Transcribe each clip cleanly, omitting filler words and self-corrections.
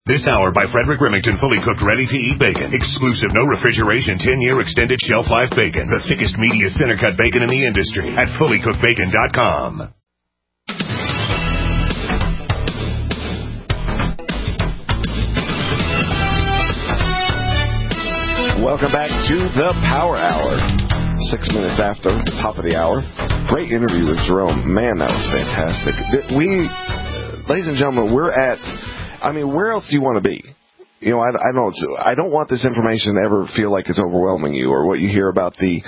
This hour by Frederick Remington, fully cooked, ready-to-eat bacon. Exclusive, no refrigeration, 10-year extended shelf life bacon. The thickest, meatiest, center-cut bacon in the industry at fullycookedbacon.com. Welcome back to the Power Hour. 6 minutes after the top of the hour. Great interview with Jerome. Man, that was fantastic. Ladies and gentlemen, we're at, where else do you want to be? You know, I don't want this information to ever feel like it's overwhelming you, or what you hear about the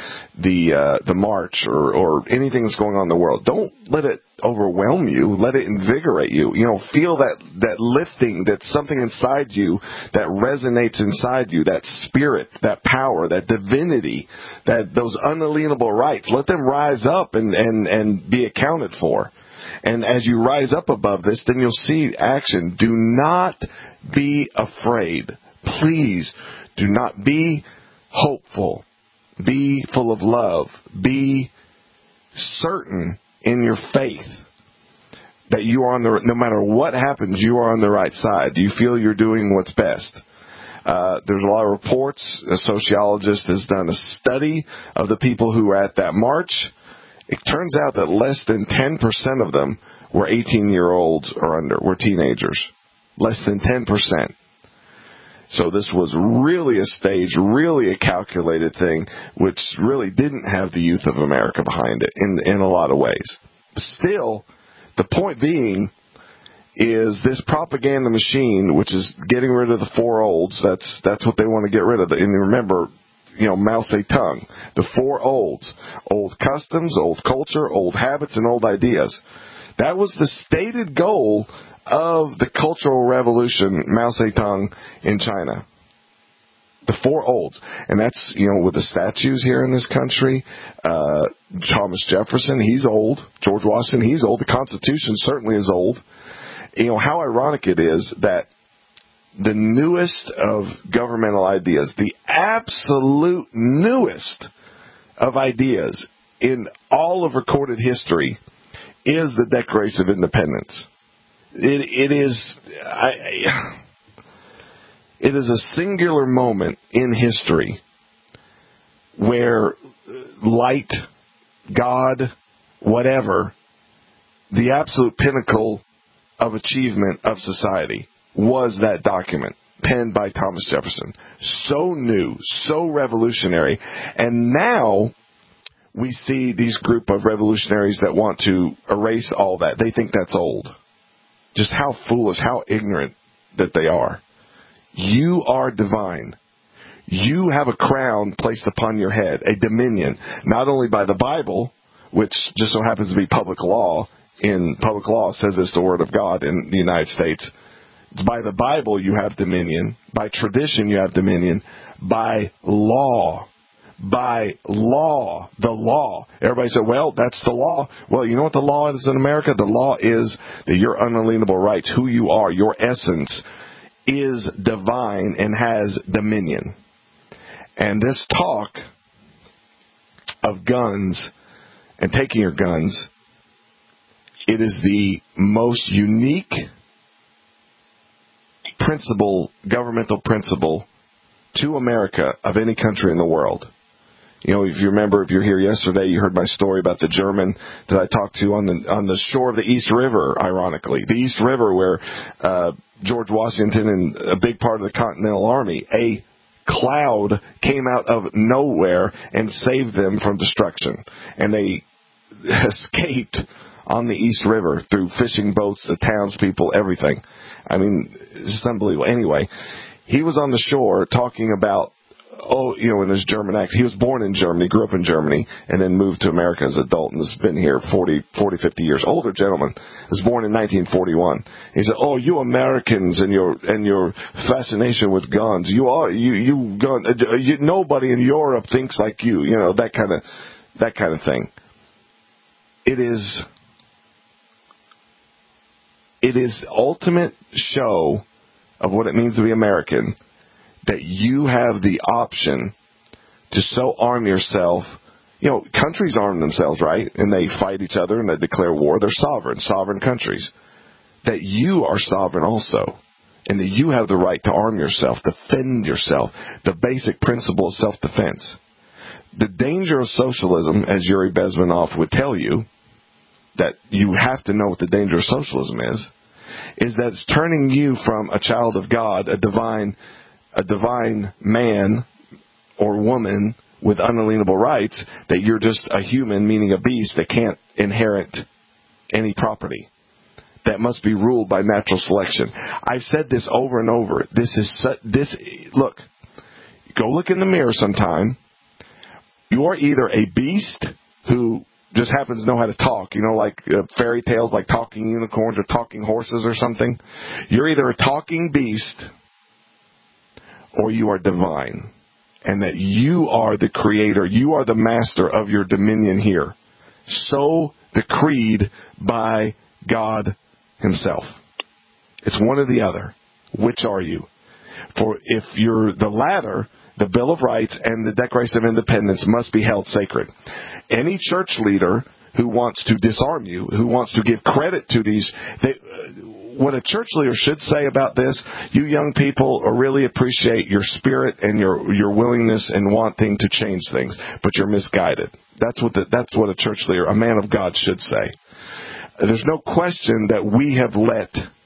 march or anything that's going on in the world. Don't let it overwhelm you. Let it invigorate you. You know, feel that lifting, that something inside you that resonates inside you, that spirit, that power, that divinity, that those unalienable rights. Let them rise up and be accounted for. And as you rise up above this, then you'll see action. Do not be afraid. Please do not be hopeful. Be full of love. Be certain in your faith that you are no matter what happens, you are on the right side. Do you feel you're doing what's best? There's a lot of reports. A sociologist has done a study of the people who were at that march. It turns out that less than 10% of them were 18-year-olds or under, were teenagers. Less than 10%. So this was really a stage, really a calculated thing, which really didn't have the youth of America behind it in a lot of ways. Still, the point being is this propaganda machine, which is getting rid of the four olds. That's what they want to get rid of. And remember, you know, Mao Zedong, the four olds: old customs, old culture, old habits, and old ideas. That was the stated goal of the Cultural Revolution, Mao Zedong, in China. The four olds. And that's, you know, with the statues here in this country. Thomas Jefferson, he's old. George Washington, he's old. The Constitution certainly is old. You know, how ironic it is that the newest of governmental ideas, the absolute newest of ideas in all of recorded history, is the Declaration of Independence. It is a singular moment in history where light, God, whatever, the absolute pinnacle of achievement of society was that document penned by Thomas Jefferson. So new, so revolutionary. And now we see these group of revolutionaries that want to erase all that. They think that's old. Just how foolish, how ignorant that they are. You are divine. You have a crown placed upon your head, a dominion, not only by the Bible, which just so happens to be public law. In public law, says it's the Word of God in the United States. By the Bible, you have dominion. By tradition, you have dominion. By law. By law. The law. Everybody said, well, that's the law. Well, you know what the law is in America? The law is that your unalienable rights, who you are, your essence, is divine and has dominion. And this talk of guns and taking your guns, it is the most unique principle, governmental principle to America of any country in the world. You know, if you remember, if you're here yesterday, you heard my story about the German that I talked to on the shore of the East River, ironically. The East River where George Washington and a big part of the Continental Army, a cloud came out of nowhere and saved them from destruction. And they escaped on the East River through fishing boats, the townspeople, everything. I mean, it's just unbelievable. Anyway, he was on the shore talking about, in his German accent. He was born in Germany, grew up in Germany, and then moved to America as an adult and has been here 40, 50 years. Older gentleman. Was born in 1941. He said, "Oh, you Americans and your fascination with guns. Nobody in Europe thinks like you. You know, that kind of thing." It is the ultimate show of what it means to be American, that you have the option to so arm yourself. You know, countries arm themselves, right? And they fight each other and they declare war. They're sovereign countries. That you are sovereign also. and that you have the right to arm yourself, defend yourself, the basic principle of self-defense. The danger of socialism, as Yuri Bezmenov would tell you, that you have to know what the danger of socialism is that it's turning you from a child of God, a divine man or woman with unalienable rights, that you're just a human, meaning a beast that can't inherit any property, that must be ruled by natural selection. I've said this over and over. Look, go look in the mirror sometime. You're either a beast who just happens to know how to talk, like fairy tales, like talking unicorns or talking horses or something. You're either a talking beast or you are divine, and that you are the creator, you are the master of your dominion here. So decreed by God himself. It's one or the other. Which are you? For if you're the latter, the Bill of Rights and the Declaration of Independence must be held sacred. Any church leader who wants to disarm you, who wants to give credit to these, what a church leader should say about this, you young people really appreciate your spirit and your willingness and wanting to change things, but you're misguided. That's what a church leader, a man of God, should say. There's no question that we have let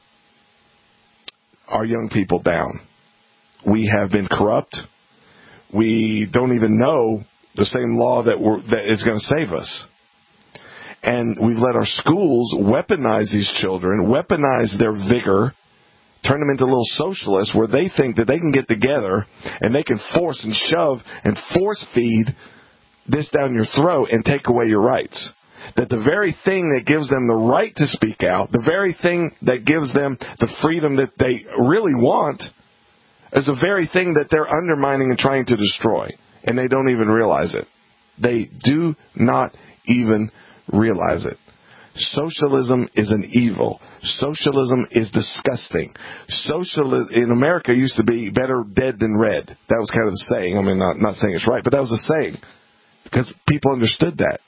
our young people down. We have been corrupt. We don't even know the same law that is going to save us. And we've let our schools weaponize these children, weaponize their vigor, turn them into little socialists where they think that they can get together and they can force and shove and force feed this down your throat and take away your rights. That the very thing that gives them the right to speak out, the very thing that gives them the freedom that they really want, is the very thing that they're undermining and trying to destroy. And they don't even realize it. They do not even realize it. Socialism is an evil. Socialism is disgusting. Socialism in America used to be better dead than red. That was kind of the saying. I mean, not saying it's right, but that was the saying. Because people understood that.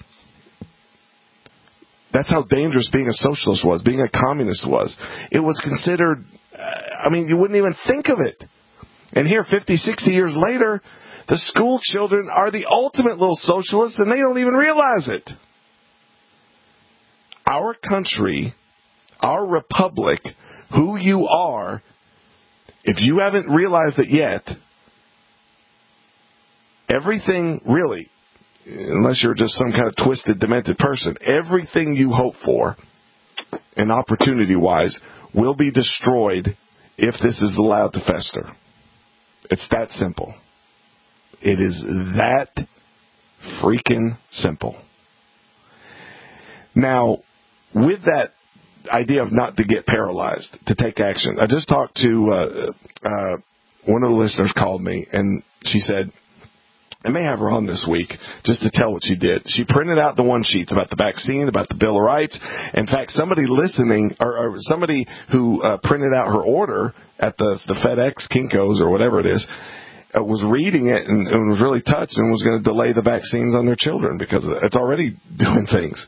That's how dangerous being a socialist was, being a communist was. It was considered, you wouldn't even think of it. And here, 50, 60 years later, the school children are the ultimate little socialists, and they don't even realize it. Our country, our republic, who you are, if you haven't realized it yet, everything really, unless you're just some kind of twisted, demented person, everything you hope for, and opportunity-wise, will be destroyed if this is allowed to fester. It's that simple. It is that freaking simple. Now, with that idea of not to get paralyzed, to take action, I just talked to one of the listeners called me, and she said, I may have her on this week just to tell what she did. She printed out the one sheets about the vaccine, about the Bill of Rights. In fact, somebody listening, or somebody who printed out her order at the FedEx, Kinko's, or whatever it is, was reading it and was really touched and was going to delay the vaccines on their children because it's already doing things.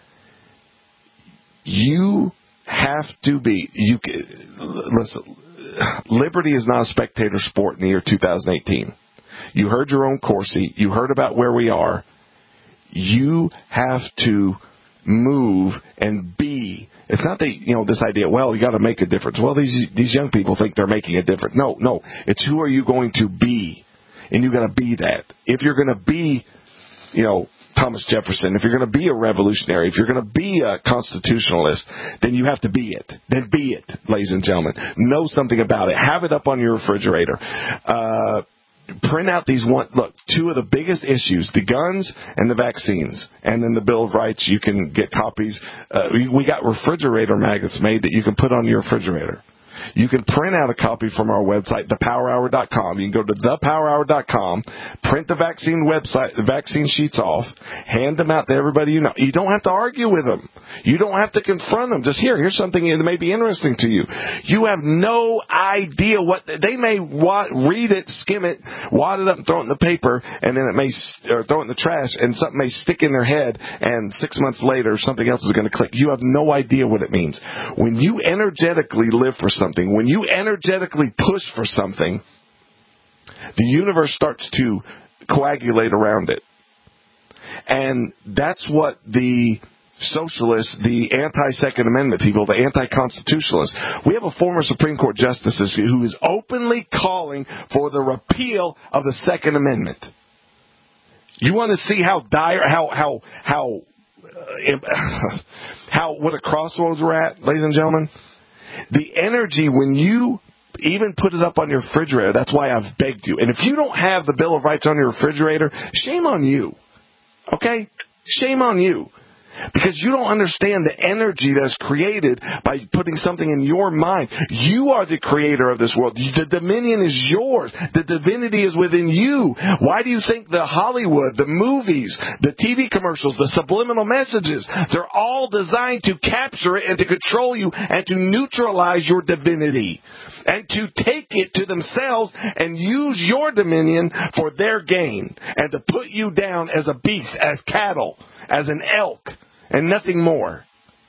You have to be. Listen, liberty is not a spectator sport in the year 2018. You heard your own Corsi. You heard about where we are. You have to move and be. It's not that, this idea, well, you got to make a difference. Well, these young people think they're making a difference. No. It's who are you going to be? And you got to be that. If you're going to be, Thomas Jefferson, if you're going to be a revolutionary, if you're going to be a constitutionalist, then you have to be it. Then be it, ladies and gentlemen. Know something about it. Have it up on your refrigerator. Print out two of the biggest issues, the guns and the vaccines. And then the Bill of Rights, you can get copies. We got refrigerator magnets made that you can put on your refrigerator. You can print out a copy from our website, thepowerhour.com. You can go to thepowerhour.com, print the vaccine sheets off, hand them out to everybody you know. You don't have to argue with them. You don't have to confront them. Just here's something that may be interesting to you. You have no idea what they may read it, skim it, wad it up and throw it in the paper, and then or throw it in the trash, and something may stick in their head, and 6 months later something else is going to click. You have no idea what it means. When you energetically live for something, when you energetically push for something, the universe starts to coagulate around it. And that's what the socialists, the anti-Second Amendment people, the anti-constitutionalists, we have a former Supreme Court justice who is openly calling for the repeal of the Second Amendment. You want to see how dire, what a crossroads we're at, ladies and gentlemen? The energy, when you even put it up on your refrigerator, that's why I've begged you. And if you don't have the Bill of Rights on your refrigerator, shame on you. Okay? Shame on you. Because you don't understand the energy that's created by putting something in your mind. You are the creator of this world. The dominion is yours. The divinity is within you. Why do you think the Hollywood, the movies, the TV commercials, the subliminal messages, they're all designed to capture it and to control you and to neutralize your divinity and to take it to themselves and use your dominion for their gain and to put you down as a beast, as cattle, as an elk, and nothing more.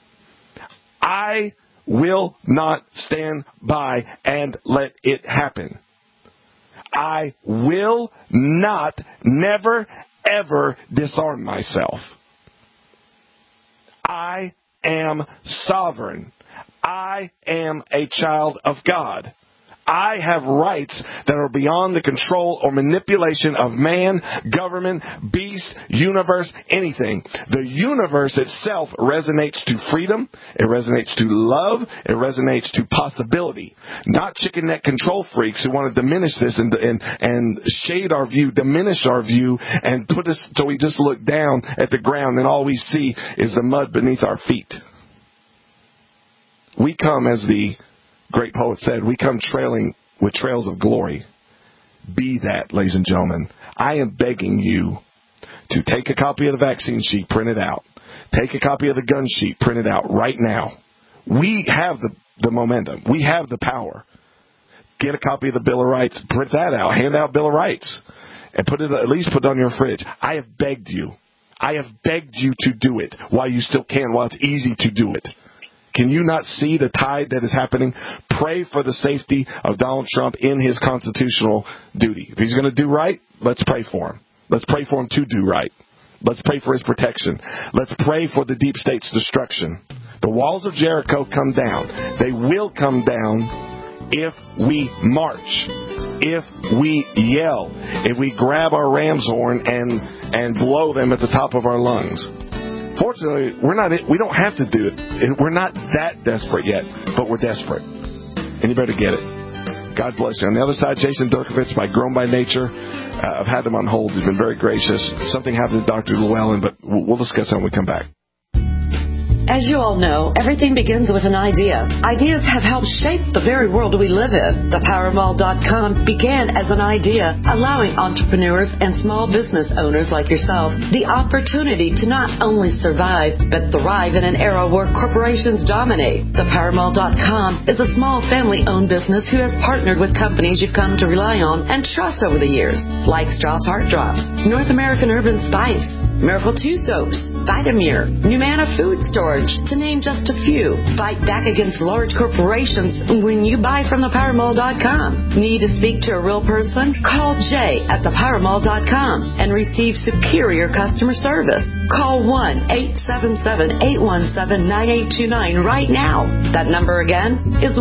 I will not stand by and let it happen. I will not, never, ever disarm myself. I am sovereign. I am a child of God. I have rights that are beyond the control or manipulation of man, government, beast, universe, anything. The universe itself resonates to freedom. It resonates to love. It resonates to possibility. Not chicken neck control freaks who want to diminish this and shade our view, diminish our view, and put us so we just look down at the ground and all we see is the mud beneath our feet. We come, as the great poet said, we come trailing with trails of glory. Be that, ladies and gentlemen. I am begging you to take a copy of the vaccine sheet, print it out. Take a copy of the gun sheet, print it out right now. We have the momentum. We have the power. Get a copy of the Bill of Rights, print that out, hand out Bill of Rights, and at least put it on your fridge. I have begged you. I have begged you to do it while you still can, while it's easy to do it. Can you not see the tide that is happening? Pray for the safety of Donald Trump in his constitutional duty. If he's going to do right, let's pray for him. Let's pray for him to do right. Let's pray for his protection. Let's pray for the deep state's destruction. The walls of Jericho come down. They will come down if we march, if we yell, if we grab our ram's horn and blow them at the top of our lungs. Fortunately, we don't have to do it. We're not that desperate yet, but we're desperate. And you better get it. God bless you. On the other side, Jason Durkovich by Grown by Nature. I've had him on hold. He's been very gracious. Something happened to Dr. Llewellyn, but we'll discuss that when we come back. As you all know, everything begins with an idea. Ideas have helped shape the very world we live in. ThePowerMall.com began as an idea, allowing entrepreneurs and small business owners like yourself the opportunity to not only survive, but thrive in an era where corporations dominate. ThePowerMall.com is a small family-owned business who has partnered with companies you've come to rely on and trust over the years, like Strauss Heart Drops, North American Urban Spice, Miracle 2 Soaps, Vitamir, Numana Food Storage, to name just a few. Fight back against large corporations when you buy from ThePowerMall.com. Need to speak to a real person? Call Jay at ThePowerMall.com and receive superior customer service. Call 1-877-817-9829 right now. That number again is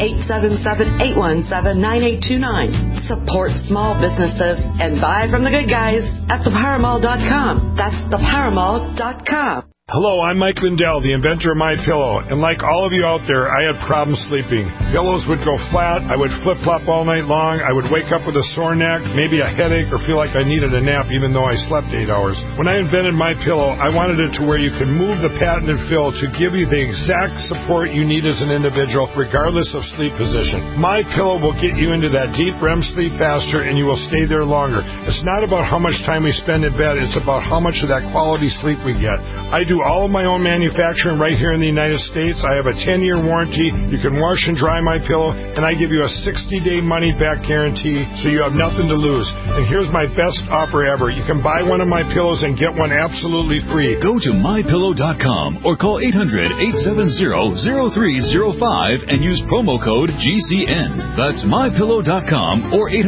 1-877-817-9829. Support small businesses and buy from the good guys at ThePowerMall.com. That's ThePowerMall.com. Hello, I'm Mike Lindell, the inventor of MyPillow, and like all of you out there, I had problems sleeping. Pillows would go flat, I would flip-flop all night long, I would wake up with a sore neck, maybe a headache, or feel like I needed a nap even though I slept 8 hours. When I invented MyPillow, I wanted it to where you could move the patented fill to give you the exact support you need as an individual, regardless of sleep position. MyPillow will get you into that deep REM sleep faster, and you will stay there longer. It's not about how much time we spend in bed, it's about how much of that quality sleep we get. I do do all of my own manufacturing right here in the United States. I have a 10-year warranty. You can wash and dry my pillow, and I give you a 60-day money-back guarantee, so you have nothing to lose. And here's my best offer ever. You can buy one of my pillows and get one absolutely free. Go to mypillow.com or call 800-870-0305 and use promo code GCN. That's mypillow.com or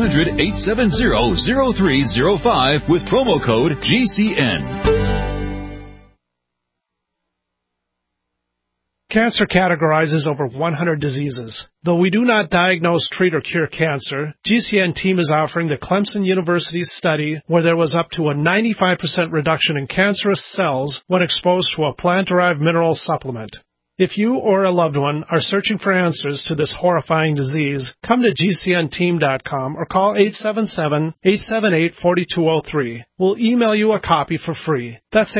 800-870-0305 with promo code GCN. Cancer categorizes over 100 diseases. Though we do not diagnose, treat, or cure cancer, GCN team is offering the Clemson University study where there was up to a 95% reduction in cancerous cells when exposed to a plant-derived mineral supplement. If you or a loved one are searching for answers to this horrifying disease, come to GCNteam.com or call 877-878-4203. We'll email you a copy for free. That's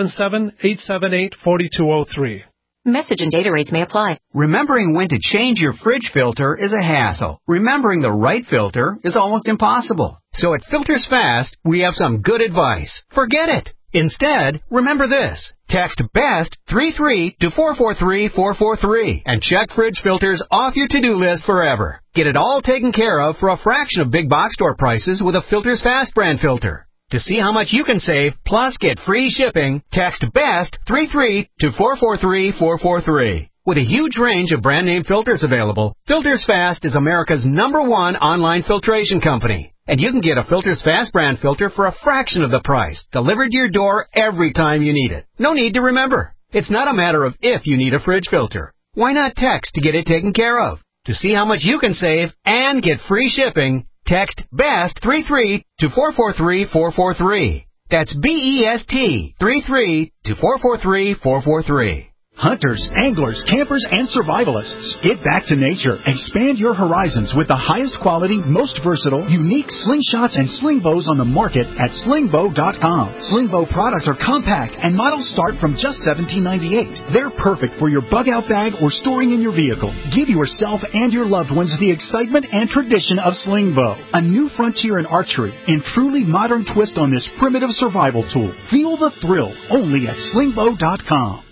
877-878-4203. Message and data rates may apply. Remembering when to change your fridge filter is a hassle. Remembering the right filter is almost impossible. So at Filters Fast, we have some good advice. Forget it. Instead, remember this. Text BEST 33 to 443-443 and check fridge filters off your to-do list forever. Get it all taken care of for a fraction of big box store prices with a Filters Fast brand filter. To see how much you can save, plus get free shipping, text BEST 33 to 443-443. With a huge range of brand name filters available, Filters Fast is America's #1 online filtration company. And you can get a Filters Fast brand filter for a fraction of the price, delivered to your door every time you need it. No need to remember. It's not a matter of if you need a fridge filter. Why not text to get it taken care of? To see how much you can save and get free shipping, text BEST 33 to 443-443. That's BEST 33 to 443-443. Hunters, anglers, campers, and survivalists. Get back to nature. Expand your horizons with the highest quality, most versatile, unique slingshots and sling bows on the market at slingbow.com. Slingbow products are compact and models start from just $17.98. They're perfect for your bug out bag or storing in your vehicle. Give yourself and your loved ones the excitement and tradition of Slingbow, a new frontier in archery and truly modern twist on this primitive survival tool. Feel the thrill only at slingbow.com.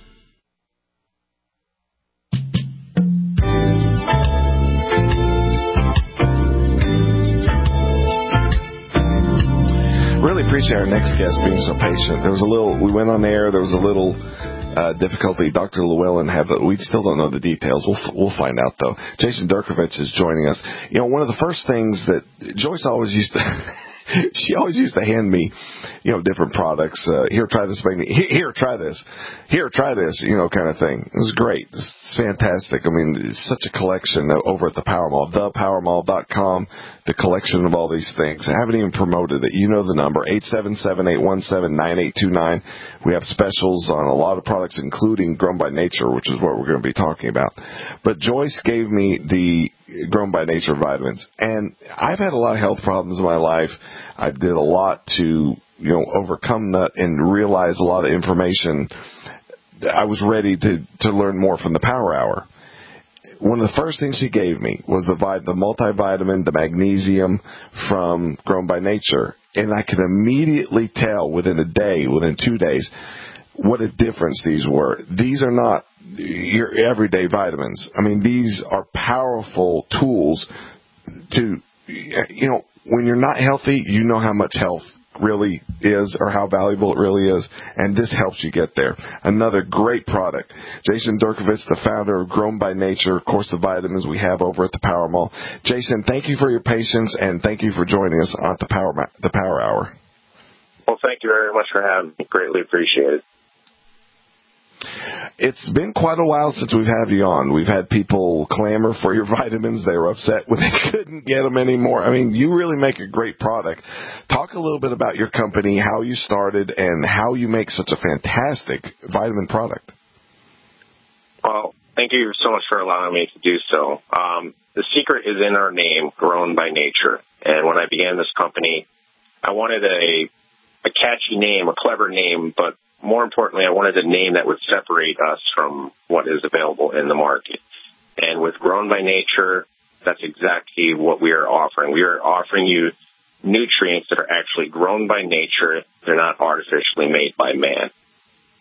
Really appreciate our next guest being so patient. We went on air, there was a little difficulty. Dr. Llewellyn we still don't know the details. We'll find out, though. Jason Durkovitz is joining us. You know, one of the first things that Joyce always used to... She always used to hand me, different products. Here, try this. Here, try this. Here, try this, kind of thing. It was great. It's fantastic. I mean, it's such a collection over at the Power Mall, thepowermall.com, the collection of all these things. I haven't even promoted it. You know the number, 877-817-9829. We have specials on a lot of products, including Grown by Nature, which is what we're going to be talking about. But Joyce gave me the Grown by Nature vitamins, and I've had a lot of health problems in my life. I did a lot to, overcome that and realize a lot of information. I was ready to learn more from the Power Hour. One of the first things she gave me was the multivitamin, the magnesium from Grown by Nature, and I could immediately tell within 2 days, what a difference these were. These are not your everyday vitamins. I mean, these are powerful tools to, when you're not healthy, you know how much health really is or how valuable it really is, and this helps you get there. Another great product. Jason Durkovitz, the founder of Grown by Nature, of course, the vitamins we have over at the Power Mall. Jason, thank you for your patience, and thank you for joining us on the Power Hour. Well, thank you very much for having me. Greatly appreciated. It's been quite a while since we've had you on. We've had people clamor for your vitamins. They were upset when they couldn't get them anymore. I mean, you really make a great product. Talk a little bit about your company, how you started, and how you make such a fantastic vitamin product. Well, thank you so much for allowing me to do so. The secret is in our name, Grown by Nature. And when I began this company, I wanted a catchy name, a clever name, but more importantly, I wanted a name that would separate us from what is available in the market. And with Grown by Nature, that's exactly what we are offering. We are offering you nutrients that are actually grown by nature. They're not artificially made by man.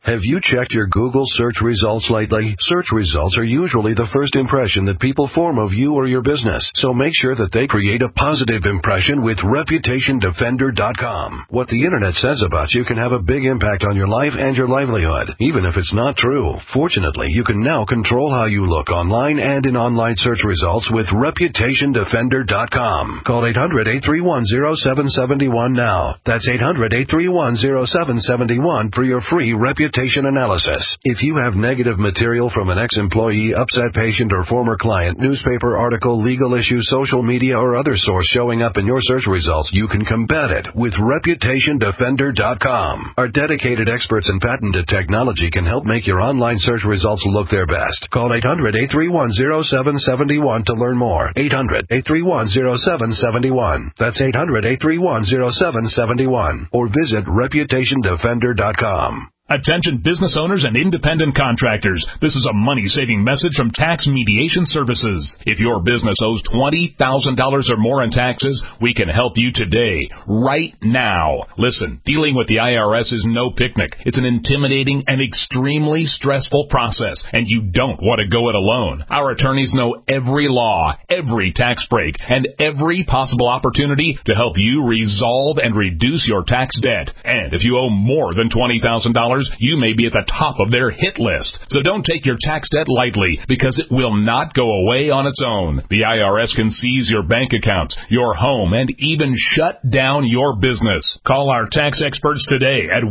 Have you checked your Google search results lately? Search results are usually the first impression that people form of you or your business, so make sure that they create a positive impression with ReputationDefender.com. What the Internet says about you can have a big impact on your life and your livelihood, even if it's not true. Fortunately, you can now control how you look online and in online search results with ReputationDefender.com. Call 800-831-0771 now. That's 800-831-0771 for your free reputation analysis. If you have negative material from an ex-employee, upset patient, or former client, newspaper article, legal issue, social media, or other source showing up in your search results, you can combat it with ReputationDefender.com. Our dedicated experts in patented technology can help make your online search results look their best. Call 800-831-0771 to learn more. 800-831-0771. That's 800-831-0771. Or visit ReputationDefender.com. Attention business owners and independent contractors. This is a money-saving message from Tax Mediation Services. If your business owes $20,000 or more in taxes, we can help you today, right now. Listen, dealing with the IRS is no picnic. It's an intimidating and extremely stressful process, and you don't want to go it alone. Our attorneys know every law, every tax break, and every possible opportunity to help you resolve and reduce your tax debt. And if you owe more than $20,000, you may be at the top of their hit list. So don't take your tax debt lightly, because it will not go away on its own. The IRS can seize your bank accounts, your home, and even shut down your business. Call our tax experts today at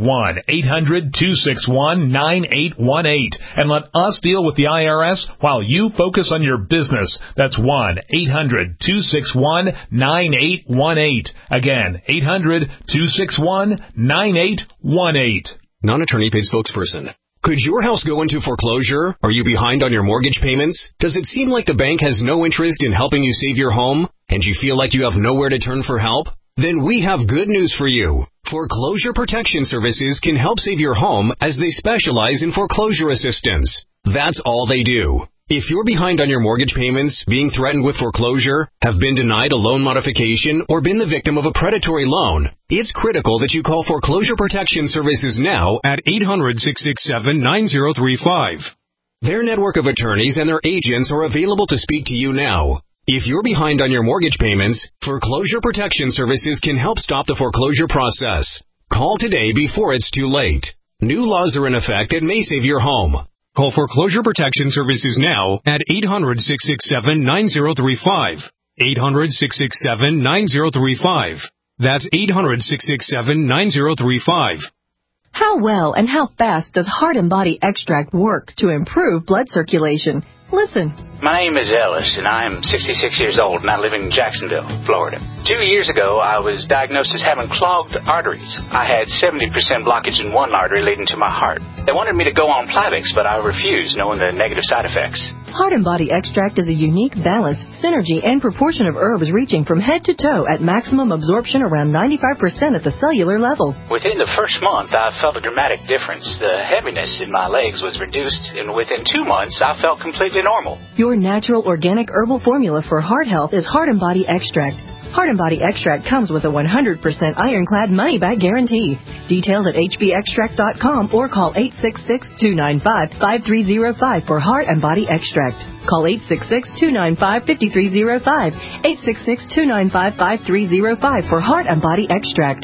1-800-261-9818 and let us deal with the IRS while you focus on your business. That's 1-800-261-9818. Again, 800-261-9818. Non-attorney paid spokesperson. Could your house go into foreclosure? Are you behind on your mortgage payments? Does it seem like the bank has no interest in helping you save your home? And you feel like you have nowhere to turn for help? Then we have good news for you. Foreclosure Protection Services can help save your home as they specialize in foreclosure assistance. That's all they do. If you're behind on your mortgage payments, being threatened with foreclosure, have been denied a loan modification, or been the victim of a predatory loan, it's critical that you call Foreclosure Protection Services now at 800-667-9035. Their network of attorneys and their agents are available to speak to you now. If you're behind on your mortgage payments, Foreclosure Protection Services can help stop the foreclosure process. Call today before it's too late. New laws are in effect that may save your home. Call Foreclosure Protection Services now at 800-667-9035. 800-667-9035. That's 800-667-9035. How well and how fast does Heart and Body Extract work to improve blood circulation? Listen. My name is Ellis, and I am 66 years old, and I live in Jacksonville, Florida. 2 years ago, I was diagnosed as having clogged arteries. I had 70% blockage in one artery leading to my heart. They wanted me to go on Plavix, but I refused, knowing the negative side effects. Heart and Body Extract is a unique balance, synergy, and proportion of herbs reaching from head to toe at maximum absorption around 95% at the cellular level. Within the first month, I felt a dramatic difference. The heaviness in my legs was reduced, and within 2 months, I felt completely normal. Your natural organic herbal formula for heart health is Heart and Body Extract. Heart and Body Extract comes with a 100% ironclad money-back guarantee. Details at hbextract.com or call 866-295-5305 for Heart and Body Extract. Call 866-295-5305. 866-295-5305 for Heart and Body Extract.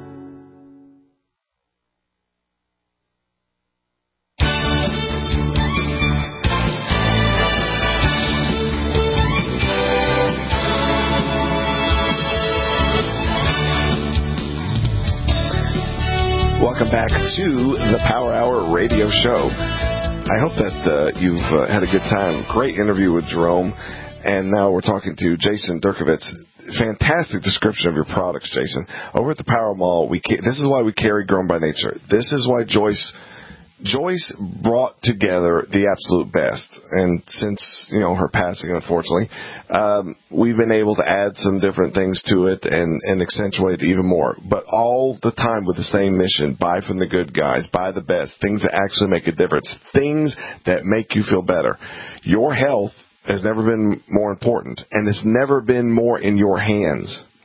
Welcome back to the Power Hour radio show. I hope that you've had a good time. Great interview with Jerome. And now we're talking to Jason Durkovitz. Fantastic description of your products, Jason. Over at the Power Mall, this is why we carry Grown by Nature. This is why Joyce brought together the absolute best. And since, her passing, unfortunately, we've been able to add some different things to it and accentuate it even more. But all the time with the same mission: buy from the good guys, buy the best, things that actually make a difference, things that make you feel better. Your health has never been more important, and it's never been more in your hands.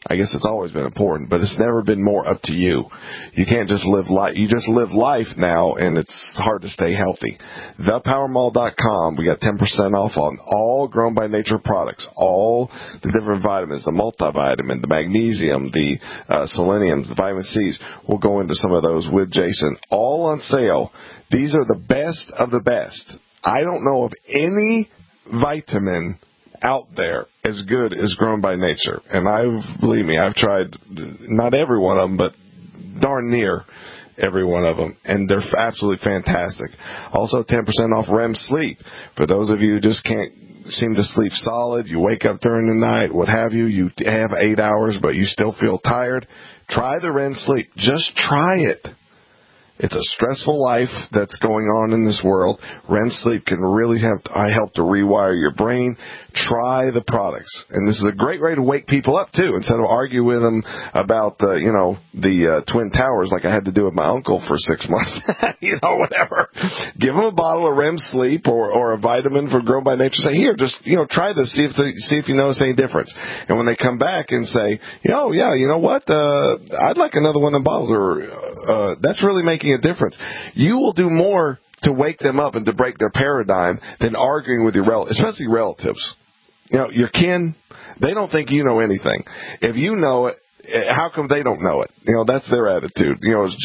I guess it's always been important, but it's never been more up to you. You can't just live life. You just live life now, and it's hard to stay healthy. ThePowerMall.com. We got 10% off on all Grown by Nature products, all the different vitamins, the multivitamin, the magnesium, the seleniums, the vitamin C's. We'll go into some of those with Jason. All on sale. These are the best of the best. I don't know of any vitamin out there as good as Grown by Nature. And believe me, I've tried not every one of them, but darn near every one of them. And they're absolutely fantastic. Also 10% off REM sleep. For those of you who just can't seem to sleep solid, you wake up during the night, what have you, you have 8 hours, but you still feel tired, try the REM sleep. Just try it. It's a stressful life that's going on in this world. REM sleep can really help to rewire your brain. Try the products. And this is a great way to wake people up, too, instead of argue with them about, the Twin Towers like I had to do with my uncle for 6 months. Whatever. Give them a bottle of REM sleep or a vitamin from Grown by Nature. Say, here, just, try this. See if you notice any difference. And when they come back and say, yeah, you know what? I'd like another one of the bottles, or that's really making a difference. You will do more to wake them up and to break their paradigm than arguing with your relatives, especially relatives. Your kin, they don't think you know anything. If you know it, how come they don't know it? That's their attitude.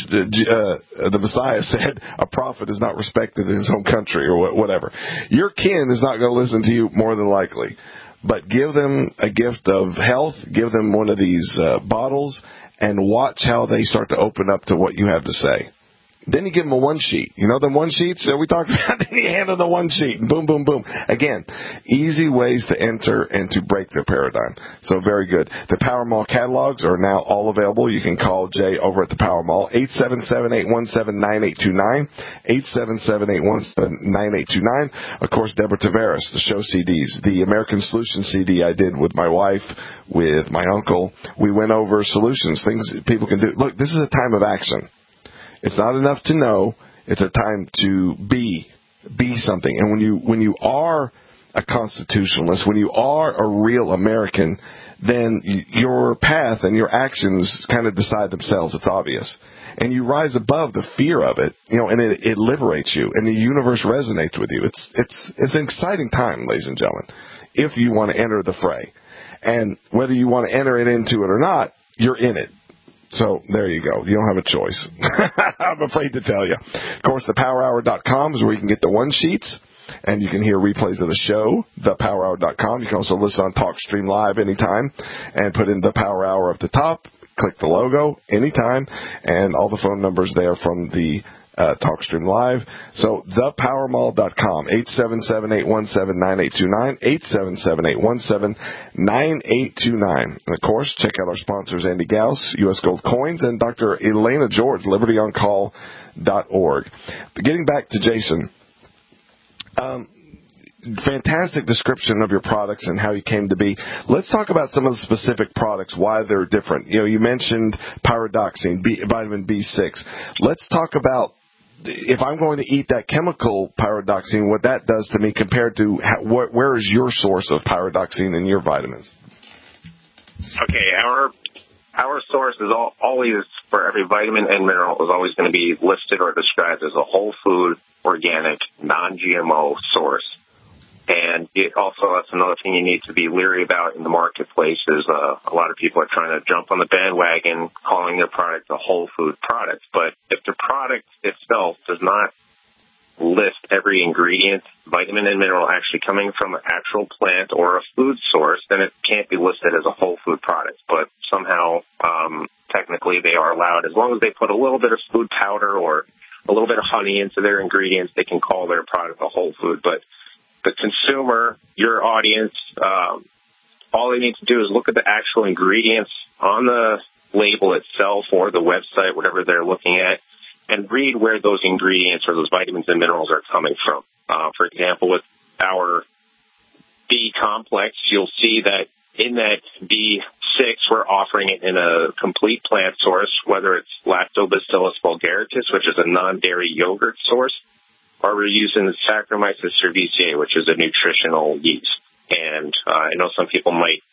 The Messiah said a prophet is not respected in his own country or whatever. Your kin is not going to listen to you more than likely. But give them a gift of health, give them one of these bottles, and watch how they start to open up to what you have to say. Then you give them a one sheet. The one sheets that we talked about? Then you hand them the one sheet. And boom, boom, boom. Again, easy ways to enter and to break their paradigm. So very good. The Power Mall catalogs are now all available. You can call Jay over at the Power Mall, 877-817-9829, 877-817-9829. Of course, Deborah Tavares, the show CDs, the American Solution CD I did with my wife, with my uncle. We went over solutions, things that people can do. Look, this is a time of action. It's not enough to know. It's a time to be something. And when you are a constitutionalist, when you are a real American, then your path and your actions kind of decide themselves. It's obvious. And you rise above the fear of it, and it liberates you, and the universe resonates with you. It's an exciting time, ladies and gentlemen, if you want to enter the fray. And whether you want to enter it into it or not, you're in it. So there you go. You don't have a choice. I'm afraid to tell you. Of course, thepowerhour.com is where you can get the one sheets, and you can hear replays of the show, thepowerhour.com. You can also listen on TalkStream Live anytime and put in the Power Hour at the top. Click the logo anytime, and all the phone numbers there from the TalkStream Live. So thepowermall.com, 877-817-9829, 877-817-9829. And of course, check out our sponsors, Andy Gauss, U.S. Gold Coins, and Dr. Elena George, libertyoncall.org. But getting back to Jason, fantastic description of your products and how you came to be. Let's talk about some of the specific products, why they're different. You mentioned pyridoxine, vitamin B6. Let's talk about, if I'm going to eat that chemical pyridoxine, what that does to me compared to where is your source of pyridoxine in your vitamins? Okay, our source is always, for every vitamin and mineral, is always going to be listed or described as a whole food, organic, non-GMO source. And it also, that's another thing you need to be leery about in the marketplace is a lot of people are trying to jump on the bandwagon calling their product a whole food product. But if the product itself does not list every ingredient, vitamin and mineral actually coming from an actual plant or a food source, then it can't be listed as a whole food product. But somehow, technically, they are allowed, as long as they put a little bit of food powder or a little bit of honey into their ingredients, they can call their product a whole food. But the consumer, your audience, all they need to do is look at the actual ingredients on the label itself or the website, whatever they're looking at, and read where those ingredients or those vitamins and minerals are coming from. For example, with our B complex, you'll see that in that B6, we're offering it in a complete plant source, whether it's Lactobacillus vulgaritus, which is a non-dairy yogurt source, or we're using the Saccharomyces cerevisiae, which is a nutritional yeast. And I know some people might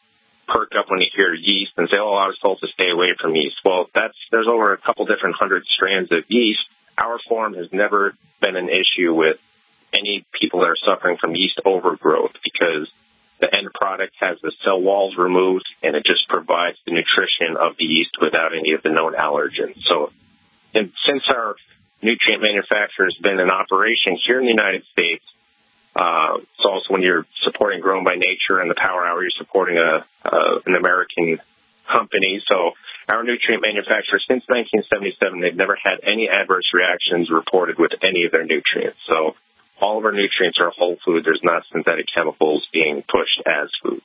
perk up when you hear yeast and say, oh, I was told to stay away from yeast. Well, there's over a couple different hundred strands of yeast. Our form has never been an issue with any people that are suffering from yeast overgrowth because the end product has the cell walls removed, and it just provides the nutrition of the yeast without any of the known allergens. So, and since our nutrient manufacturer has been in operation here in the United States, it's also when you're supporting Grown by Nature and the Power Hour, you're supporting an American company. So our nutrient manufacturer, since 1977, they've never had any adverse reactions reported with any of their nutrients. So all of our nutrients are whole food. There's not synthetic chemicals being pushed as foods.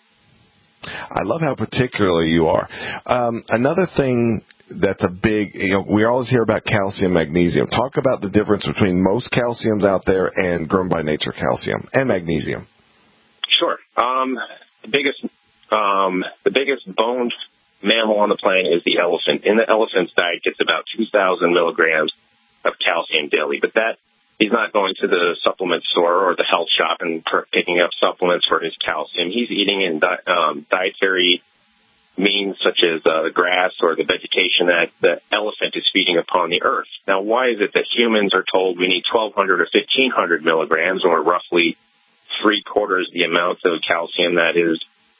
I love how particular you are. Another thing that's a big, we always hear about calcium, magnesium. Talk about the difference between most calciums out there and Grown by Nature calcium and magnesium. Sure. The biggest boned mammal on the planet is the elephant. In the elephant's diet, gets about 2,000 milligrams of calcium daily, but that he's not going to the supplement store or the health shop and picking up supplements for his calcium. He's eating in dietary means such as grass or the vegetation that the elephant is feeding upon the earth. Now, why is it that humans are told we need 1,200 or 1,500 milligrams, or roughly 3/4 the amount of calcium that is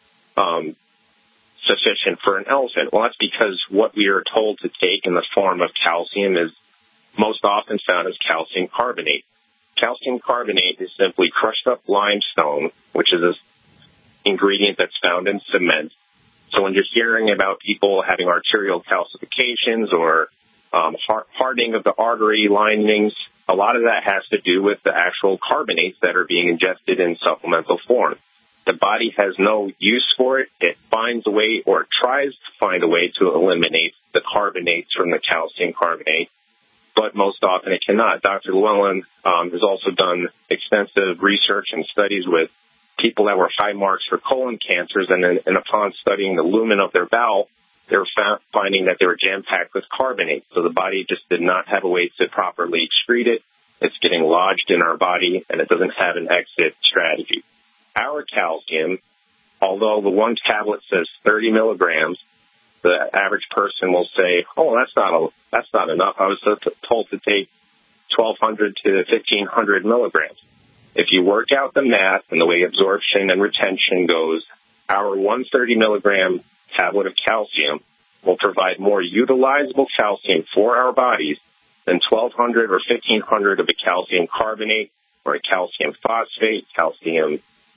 sufficient for an elephant? Well, that's because what we are told to take in the form of calcium is most often found as calcium carbonate. Calcium carbonate is simply crushed up limestone, which is an ingredient that's found in cement. So when you're hearing about people having arterial calcifications or hardening of the artery linings, a lot of that has to do with the actual carbonates that are being ingested in supplemental form. The body has no use for it. It finds a way, or tries to find a way, to eliminate the carbonates from the calcium carbonate, but most often it cannot. Dr. Llewellyn has also done extensive research and studies with people that were high marks for colon cancers, and upon studying the lumen of their bowel, they were finding that they were jam-packed with carbonate. So the body just did not have a way to properly excrete it. It's getting lodged in our body, and it doesn't have an exit strategy. Our calcium, although the one tablet says 30 milligrams, the average person will say, oh, that's not enough. I was told to take 1,200 to 1,500 milligrams. If you work out the math and the way absorption and retention goes, our 130 milligram tablet of calcium will provide more utilizable calcium for our bodies than 1,200 or 1,500 of a calcium carbonate or a calcium phosphate, calcium,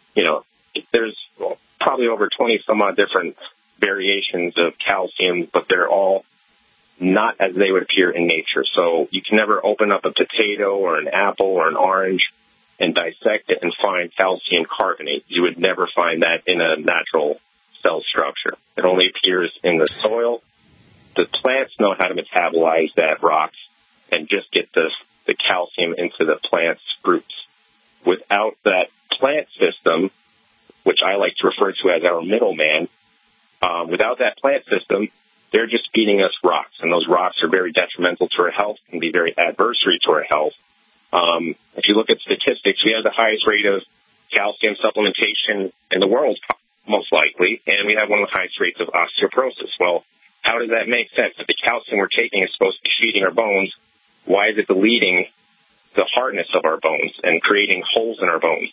there's probably over 20 some odd different variations of calcium, but they're all not as they would appear in nature. So you can never open up a potato or an apple or an orange and dissect it and find calcium carbonate. You would never find that in a natural cell structure. It only appears in the soil. The plants know how to metabolize that rock and just get the calcium into the plant's roots. Without that plant system, which I like to refer to as our middleman, without that plant system, they're just feeding us rocks, and those rocks are very detrimental to our health, can be very adversary to our health. If you look at statistics, we have the highest rate of calcium supplementation in the world, most likely, and we have one of the highest rates of osteoporosis. Well, how does that make sense? If the calcium we're taking is supposed to be feeding our bones, why is it deleting the hardness of our bones and creating holes in our bones?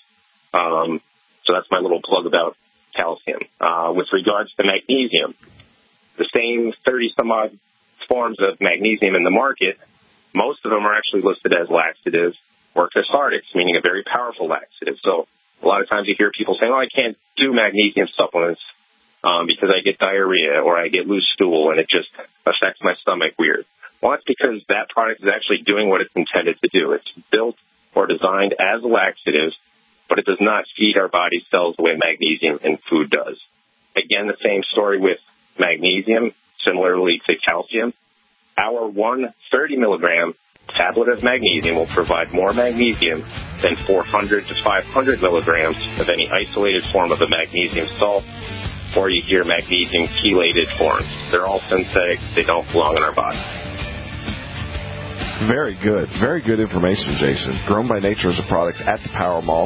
So that's my little plug about calcium. With regards to magnesium, the same 30-some-odd forms of magnesium in the market, most of them are actually listed as laxatives or cathartics, meaning a very powerful laxative. So a lot of times you hear people saying, oh, I can't do magnesium supplements because I get diarrhea or I get loose stool and it just affects my stomach weird. Well, that's because that product is actually doing what it's intended to do. It's built or designed as a laxative, but it does not feed our body cells the way magnesium in food does. Again, the same story with magnesium, similarly to calcium. Our 130 milligram tablet of magnesium will provide more magnesium than 400 to 500 milligrams of any isolated form of a magnesium salt, or you hear magnesium chelated forms. They're all synthetic. They don't belong in our body. Very good. Very good information, Jason. Grown by Nature is a product at the Power Mall.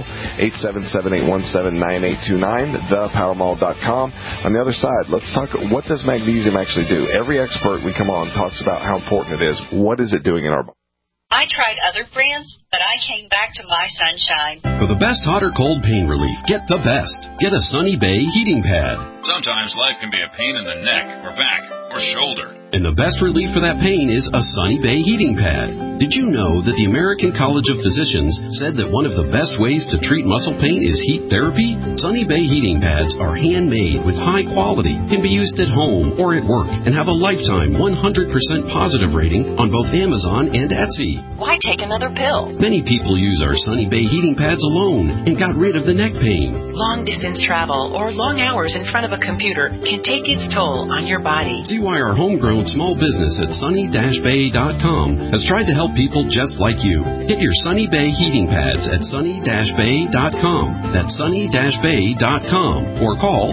877-817-9829, thepowermall.com. On the other side, let's talk, what does magnesium actually do? Every expert we come on talks about how important it is. What is it doing in our body? I tried other brands, but I came back to My Sunshine. For the best hot or cold pain relief, get the best. Get a Sunny Bay heating pad. Sometimes life can be a pain in the neck or back or shoulder. And the best relief for that pain is a Sunny Bay heating pad. Did you know that the American College of Physicians said that one of the best ways to treat muscle pain is heat therapy? Sunny Bay heating pads are handmade with high quality, can be used at home or at work, and have a lifetime 100% positive rating on both Amazon and Etsy. Why take another pill? Many people use our Sunny Bay heating pads alone and got rid of the neck pain. Long distance travel or long hours in front of a computer can take its toll on your body. See why our homegrown small business at sunny-bay.com has tried to help people just like you. Get your Sunny Bay heating pads at sunny-bay.com. That's sunny-bay.com or call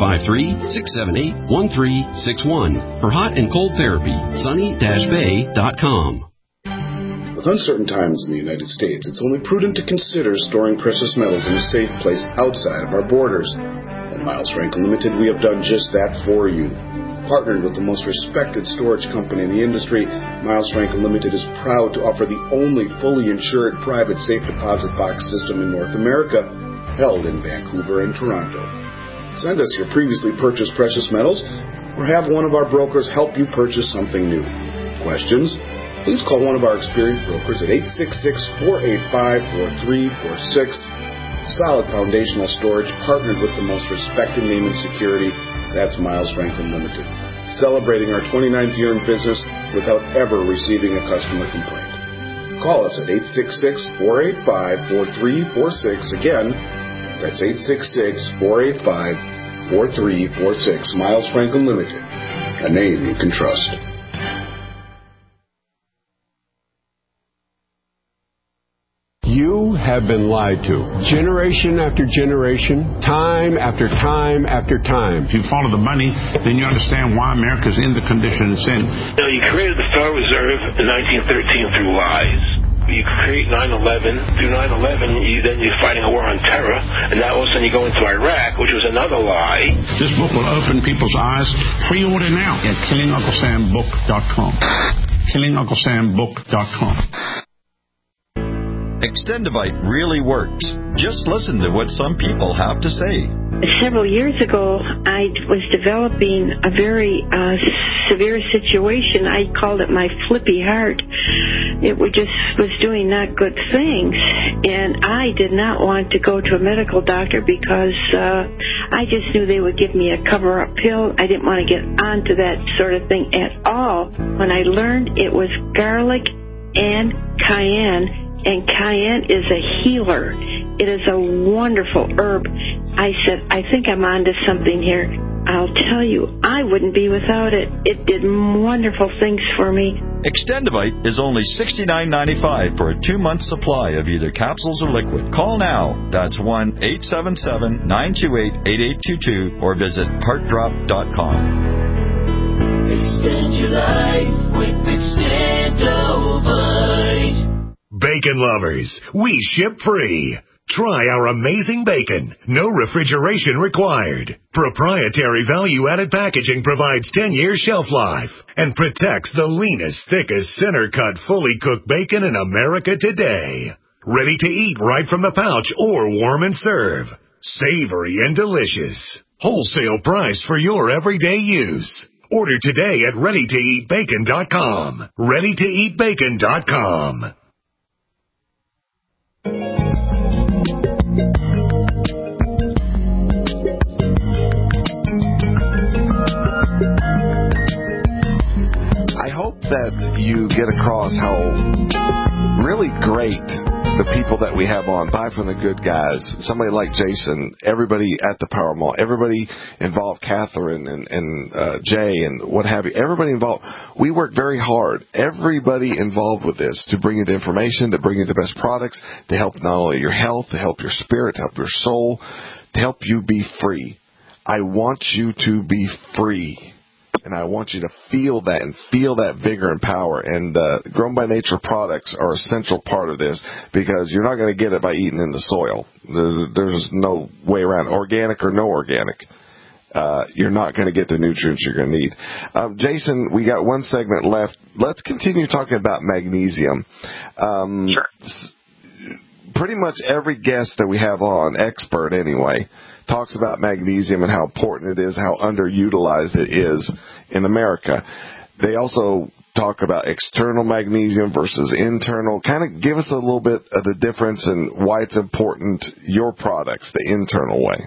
253-678-1361 for hot and cold therapy. sunny-bay.com. With uncertain times in the United States, it's only prudent to consider storing precious metals in a safe place outside of our borders. At Miles Franklin Limited, we have done just that for you. Partnered with the most respected storage company in the industry, Miles Franklin Limited is proud to offer the only fully insured private safe deposit box system in North America, held in Vancouver and Toronto. Send us your previously purchased precious metals, or have one of our brokers help you purchase something new. Questions? Please call one of our experienced brokers at 866-485-4346. Solid foundational storage, partnered with the most respected name in security. That's Miles Franklin Limited. Celebrating our 29th year in business without ever receiving a customer complaint. Call us at 866-485-4346. Again, that's 866-485-4346. Miles Franklin Limited, a name you can trust. You have been lied to. Generation after generation, time after time after time. If you follow the money, then you understand why America's in the condition it's in. You created the Federal Reserve in 1913 through lies. You create 9/11. Through 9/11, then you're fighting a war on terror, and now all of a sudden you go into Iraq, which was another lie. This book will open people's eyes. Pre-order now at KillingUncleSamBook.com. KillingUncleSamBook.com. Extendivite really works. Just listen to what some people have to say. Several years ago, I was developing a very severe situation. I called it my flippy heart. It was doing not good things, and I did not want to go to a medical doctor because I just knew they would give me a cover-up pill. I didn't want to get onto that sort of thing at all. When I learned it was garlic and cayenne, and cayenne is a healer. It is a wonderful herb. I said, I think I'm onto something here. I'll tell you, I wouldn't be without it. It did wonderful things for me. Extendivite is only $69.95 for a 2-month supply of either capsules or liquid. Call now. That's 1-877-928-8822 or visit heartdrop.com. Extend your life with Extendivite. Bacon lovers, we ship free. Try our amazing bacon. No refrigeration required. Proprietary value-added packaging provides 10-year shelf life and protects the leanest, thickest, center-cut, fully cooked bacon in America today. Ready to eat right from the pouch or warm and serve. Savory and delicious. Wholesale price for your everyday use. Order today at ReadyToEatBacon.com. ReadyToEatBacon.com. I hope that you get across how really great the people that we have on, buy from the good guys, somebody like Jason, everybody at the Power Mall, everybody involved, Catherine and Jay and what have you, everybody involved. We work very hard, everybody involved with this, to bring you the information, to bring you the best products, to help not only your health, to help your spirit, to help your soul, to help you be free. I want you to be free. and I want you to feel that and feel that vigor and power. And Grown by Nature products are an essential part of this because you're not going to get it by eating in the soil. There's no way around it. Organic or no organic. You're not going to get the nutrients you're going to need. Jason, we got one segment left. Let's continue talking about magnesium. Sure. Pretty much every guest that we have on, expert anyway, talks about magnesium and how important it is, how underutilized it is in America. They also talk about external magnesium versus internal. Kind of give us a little bit of the difference and why it's important, your products, the internal way.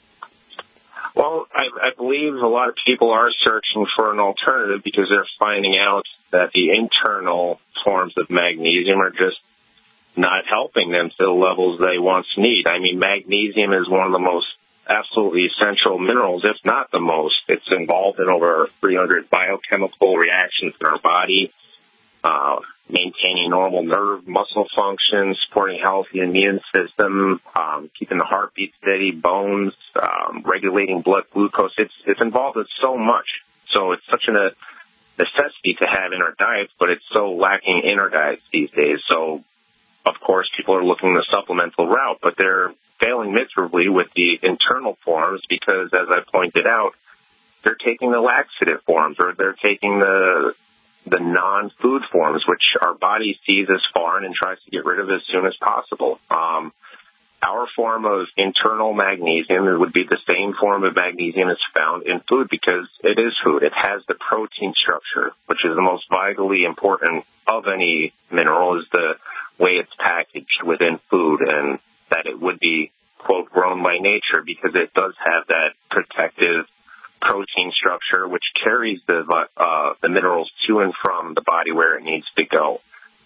Well, I believe a lot of people are searching for an alternative because they're finding out that the internal forms of magnesium are just not helping them to the levels they once need. I mean, magnesium is one of the most absolutely essential minerals, if not the most. It's involved in over 300 biochemical reactions in our body, maintaining normal nerve muscle function, supporting a healthy immune system, keeping the heartbeat steady, bones, regulating blood glucose. It's involved in so much. So it's such a necessity to have in our diets, but it's so lacking in our diets these days. So, of course, people are looking the supplemental route, but they're failing miserably with the internal forms because, as I pointed out, they're taking the laxative forms or they're taking the non-food forms, which our body sees as foreign and tries to get rid of as soon as possible. Our form of internal magnesium would be the same form of magnesium as found in food because it is food. It has the protein structure, which is the most vitally important of any mineral, is the way it's packaged within food, and that it would be, quote, grown by nature because it does have that protective protein structure which carries the minerals to and from the body where it needs to go.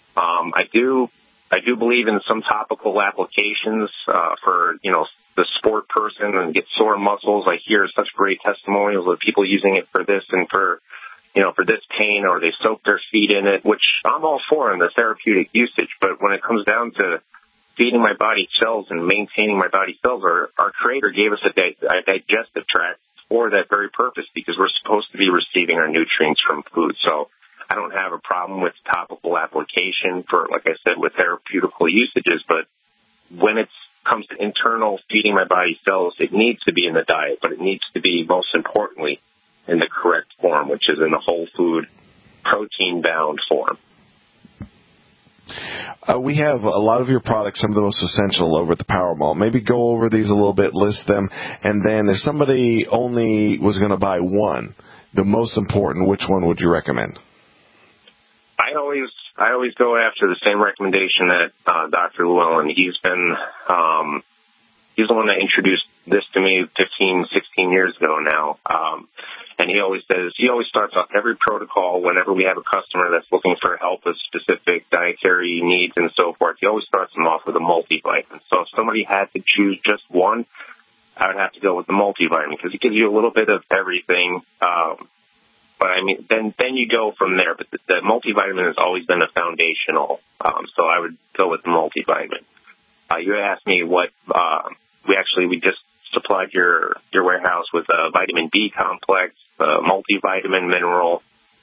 I do believe in some topical applications for, the sport person and get sore muscles. I hear such great testimonials of people using it for this and for this pain, or they soak their feet in it, which I'm all for in the therapeutic usage. But when it comes down to feeding my body cells and maintaining my body cells, our Creator gave us a digestive tract for that very purpose because we're supposed to be receiving our nutrients from food. So I don't have a problem with topical application for, like I said, with therapeutical usages. But when it comes to internal feeding my body cells, it needs to be in the diet, but it needs to be, most importantly, in the correct form, which is in the whole food, protein-bound form. We have a lot of your products, some of the most essential, over at the Power Mall. Maybe go over these a little bit, list them, and then if somebody only was going to buy one, the most important, which one would you recommend? I always go after the same recommendation that Dr. Llewellyn. He's the one that introduced this to me 15, 16 years ago now. And he always starts off every protocol whenever we have a customer that's looking for help with specific dietary needs and so forth. He always starts them off with a multivitamin. So if somebody had to choose just one, I would have to go with the multivitamin because it gives you a little bit of everything. But I mean, then you go from there. But the multivitamin has always been a foundational. So I would go with the multivitamin. You asked me what we just supplied your warehouse with a vitamin B complex, multivitamin mineral,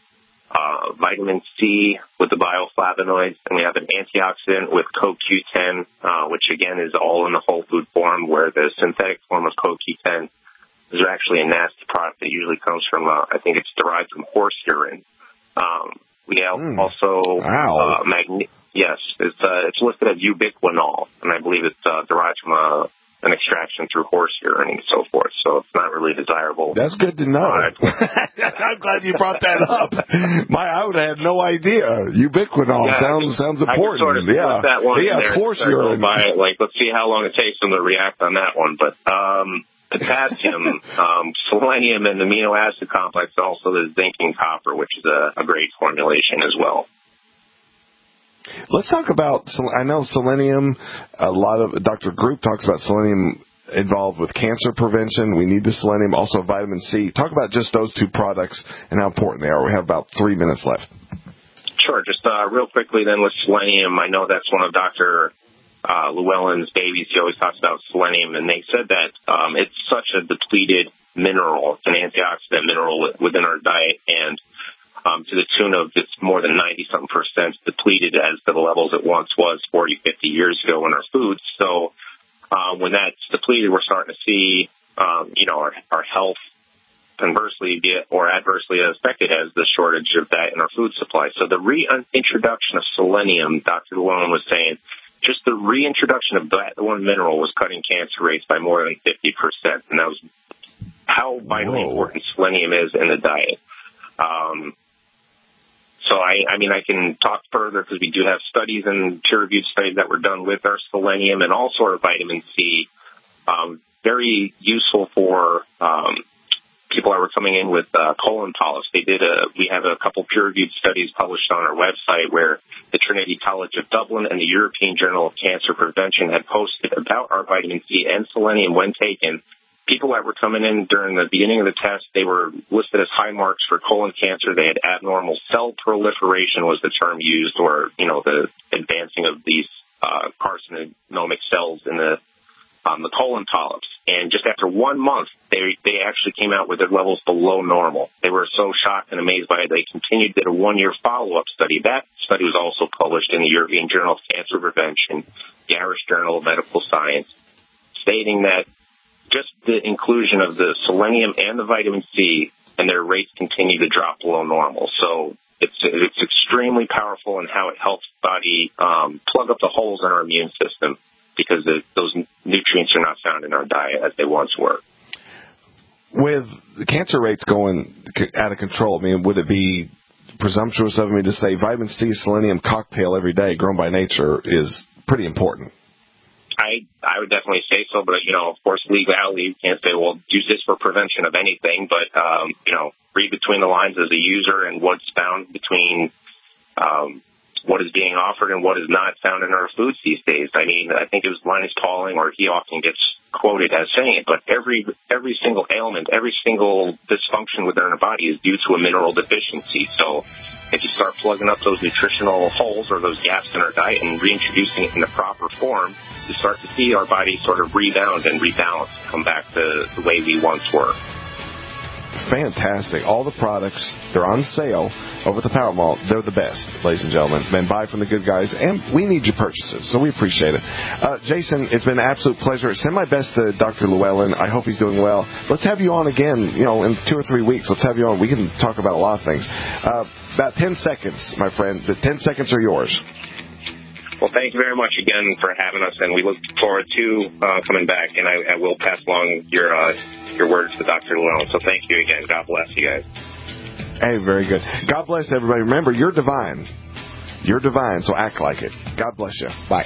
vitamin C with the bioflavonoids, and we have an antioxidant with CoQ10, which again is all in the whole food form, where the synthetic form of CoQ10 is actually a nasty product that usually comes from, I think it's derived from horse urine. We have also yes, it's listed as ubiquinol, and I believe it's derived from an extraction through horse urine and so forth, so it's not really desirable. That's good to know. I'm glad you brought that up. I would have no idea. Ubiquinol sounds important. I sort of that one it's horse urine. Let's see how long it takes them to react on that one. But potassium, selenium, and the amino acid complex, also the zinc and copper, which is a great formulation as well. Let's talk about, I know selenium, a lot of, Dr. Group talks about selenium involved with cancer prevention. We need the selenium, also vitamin C. Talk about just those two products and how important they are. We have about 3 minutes left. Sure. Just real quickly then with selenium, I know that's one of Dr. Llewellyn's babies. He always talks about selenium, and they said that it's such a depleted mineral. It's an antioxidant mineral within our diet, and to the tune of it's more than 90-something% depleted as to the levels it once was 40, 50 years ago in our foods. So when that's depleted, we're starting to see, our health conversely or adversely affected as the shortage of that in our food supply. So the reintroduction of selenium, Dr. Llewellyn was saying, just the reintroduction of that one mineral was cutting cancer rates by more than 50%. And that was how vitally important selenium is in the diet. So I can talk further because we do have studies and peer-reviewed studies that were done with our selenium and all sort of vitamin C. Very useful for people that were coming in with colon polyps. We have a couple peer-reviewed studies published on our website where the Trinity College of Dublin and the European Journal of Cancer Prevention had posted about our vitamin C and selenium when taken. People that were coming in during the beginning of the test, they were listed as high marks for colon cancer. They had abnormal cell proliferation was the term used, or, the advancing of these carcinomic cells in the colon polyps. And just after 1 month, they actually came out with their levels below normal. They were so shocked and amazed by it, they continued, did a 1-year follow-up study. That study was also published in the European Journal of Cancer Prevention, the Irish Journal of Medical Science, stating that just the inclusion of the selenium and the vitamin C, and their rates continue to drop below normal. So it's extremely powerful in how it helps the body plug up the holes in our immune system, because those nutrients are not found in our diet as they once were. With the cancer rates going out of control, would it be presumptuous of me to say vitamin C, selenium cocktail every day grown by nature is pretty important? I would definitely say so, but, of course, legally, you can't say, well, use this for prevention of anything, but, read between the lines as a user and what's found between what is being offered and what is not found in our foods these days. I think it was Linus Pauling, or he often gets quoted as saying it, but every single ailment, every single dysfunction within our body is due to a mineral deficiency. So if you start plugging up those nutritional holes or those gaps in our diet and reintroducing it in the proper form, you start to see our body sort of rebound and rebalance, come back to the way we once were. Fantastic. All the products, they're on sale over at the Power Mall. They're the best, ladies and gentlemen. And buy from the good guys, and we need your purchases, so we appreciate it. Jason, it's been an absolute pleasure. Send my best to Dr. Llewellyn. I hope he's doing well. Let's have you on again, in 2 or 3 weeks. Let's have you on. We can talk about a lot of things. About 10 seconds, my friend. The 10 seconds are yours. Well, thank you very much again for having us, and we look forward to coming back, and I will pass along your words to Dr. Llewellyn. So thank you again. God bless you guys. Hey, very good. God bless everybody. Remember, you're divine. You're divine, so act like it. God bless you. Bye.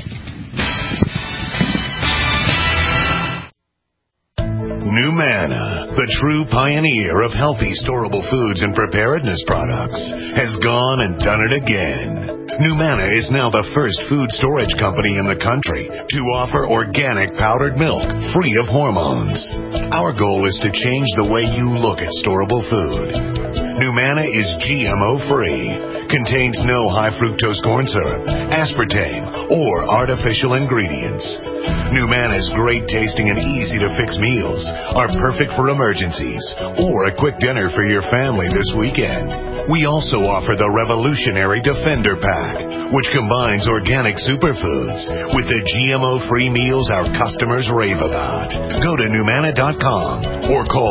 NuManna, the true pioneer of healthy storable foods and preparedness products, has gone and done it again. NuManna is now the first food storage company in the country to offer organic powdered milk free of hormones. Our goal is to change the way you look at storable food. NuManna is GMO-free, contains no high fructose corn syrup, aspartame, or artificial ingredients. NuManna's great tasting and easy to fix meals are perfect for emergencies or a quick dinner for your family this weekend. We also offer the revolutionary Defender Pack, which combines organic superfoods with the GMO-free meals our customers rave about. Go to NuManna.com or call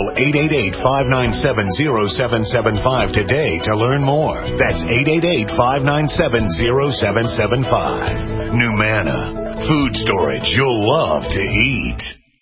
888-597-0775 today to learn more. That's 888-597-0775. NuManna. Food storage you'll love to eat.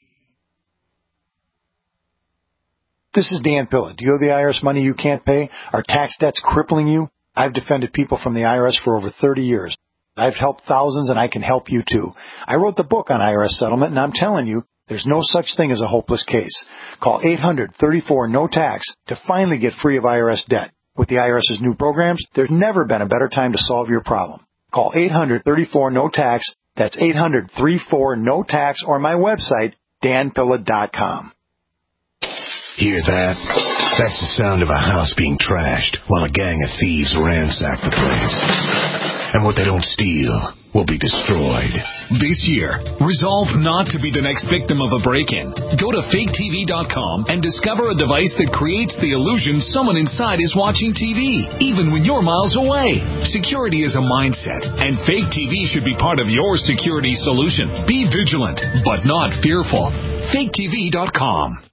This is Dan Pilla. Do you owe the IRS money you can't pay? Are tax debts crippling you? I've defended people from the IRS for over 30 years. I've helped thousands, and I can help you too. I wrote the book on IRS settlement, and I'm telling you, there's no such thing as a hopeless case. Call 800-34-NO-TAX to finally get free of IRS debt. With the IRS's new programs, there's never been a better time to solve your problem. Call 800-34-NO-TAX. That's 800-34-NO-TAX, or my website, danpilla.com. Hear that? That's the sound of a house being trashed while a gang of thieves ransack the place. And what they don't steal, will be destroyed. This year, resolve not to be the next victim of a break-in. Go to faketv.com and discover a device that creates the illusion someone inside is watching TV, even when you're miles away. Security is a mindset, and Fake TV should be part of your security solution. Be vigilant, but not fearful. faketv.com.